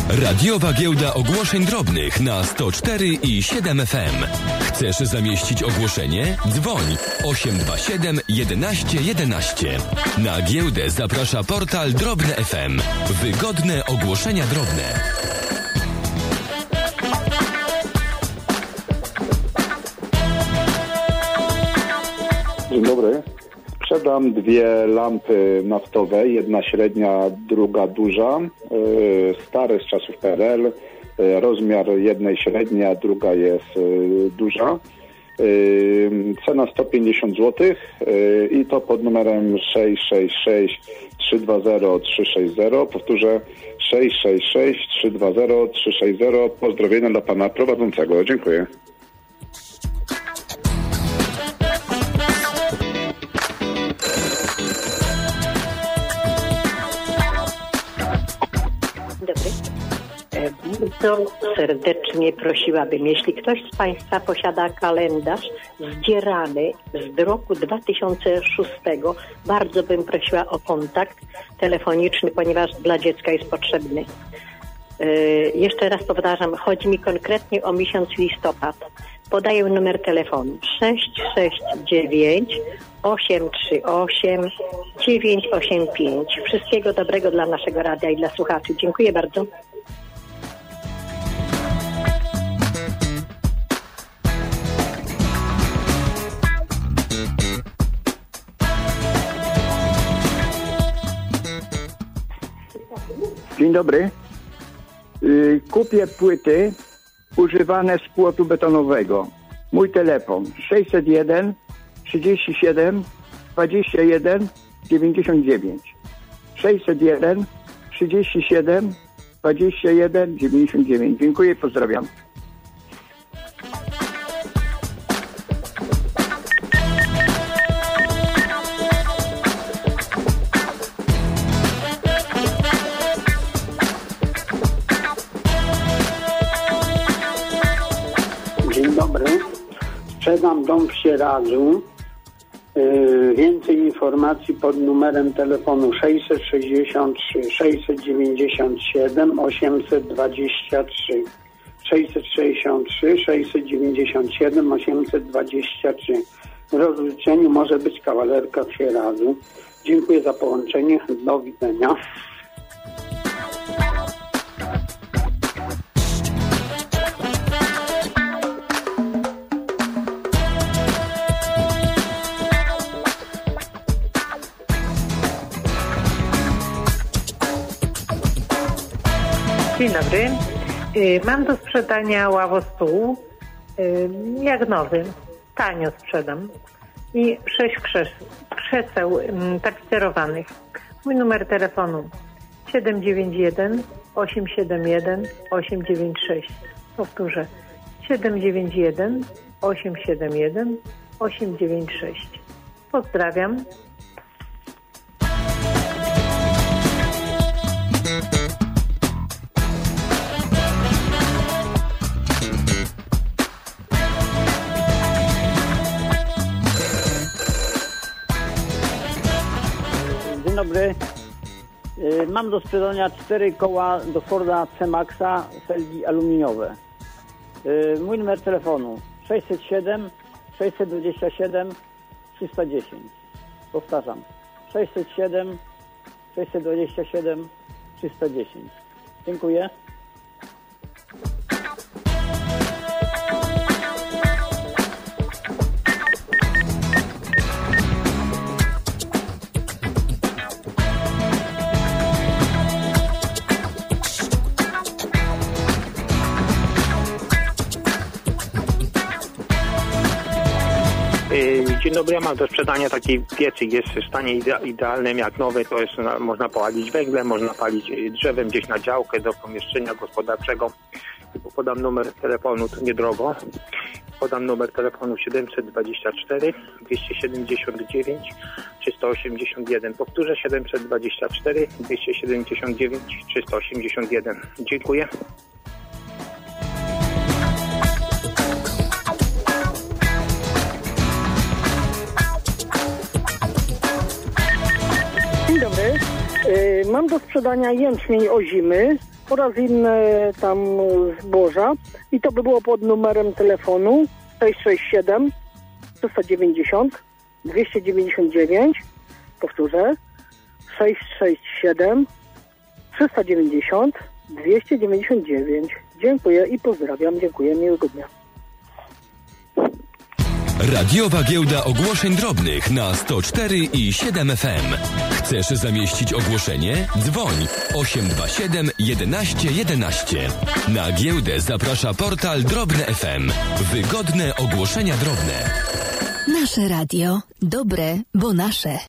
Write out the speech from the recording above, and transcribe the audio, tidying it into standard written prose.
Radiowa giełda ogłoszeń drobnych na 104,7 FM. Chcesz zamieścić ogłoszenie? Dzwoń 827 11 11. Na giełdę zaprasza portal Drobne FM. Wygodne ogłoszenia drobne. Dzień dobry. Sprzedam dwie lampy naftowe, jedna średnia, druga duża, stare z czasów PRL, rozmiar jednej średnia, druga jest duża, cena 150 zł i to pod numerem 666 320 360, powtórzę 666 320 360, pozdrowienia dla pana prowadzącego, dziękuję. Bardzo serdecznie prosiłabym, jeśli ktoś z Państwa posiada kalendarz zdzierany z roku 2006, bardzo bym prosiła o kontakt telefoniczny, ponieważ dla dziecka jest potrzebny. Jeszcze raz powtarzam, chodzi mi konkretnie o miesiąc listopad. Podaję numer telefonu 669 838 985. Wszystkiego dobrego dla naszego radia i dla słuchaczy. Dziękuję bardzo. Dzień dobry. Kupię płyty używane z płotu betonowego. Mój telefon 601 37 21 99. 601 37 21 99. Dziękuję i pozdrawiam. Sprzedam dom w Sieradzu. Więcej informacji pod numerem telefonu 663 697 823. 663 697 823. W rozliczeniu może być kawalerka w Sieradzu. Dziękuję za połączenie. Do widzenia. Dzień dobry. Mam do sprzedania ławostół, jak nowy, tanio sprzedam. I 6 krzeseł tapicerowanych. Mój numer telefonu 791 871 896. Powtórzę 791 871 896. Pozdrawiam. Dzień dobry. Mam do sprzedania 4 koła do Forda C-Maxa, felgi aluminiowe. Mój numer telefonu 607 627 310. Powtarzam 607 627 310. Dziękuję. Dzień dobry, ja mam do sprzedania taki piecyk, jest w stanie idealnym jak nowy, to jest, można palić węglem, można palić drzewem gdzieś na działkę do pomieszczenia gospodarczego. Podam numer telefonu, to niedrogo, podam numer telefonu 724 279 381, powtórzę 724 279 381. Dziękuję. Dzień dobry. Mam do sprzedania jęczmień ozimy oraz inne tam zboża. I to by było pod numerem telefonu 667 390 299. Powtórzę. 667 390 299. Dziękuję i pozdrawiam. Dziękuję. Miłego dnia. Radiowa Giełda Ogłoszeń Drobnych na 104 i 7 FM. Chcesz zamieścić ogłoszenie? Dzwoń 827 11 11. Na giełdę zaprasza portal Drobne FM. Wygodne ogłoszenia drobne. Nasze radio. Dobre, bo nasze.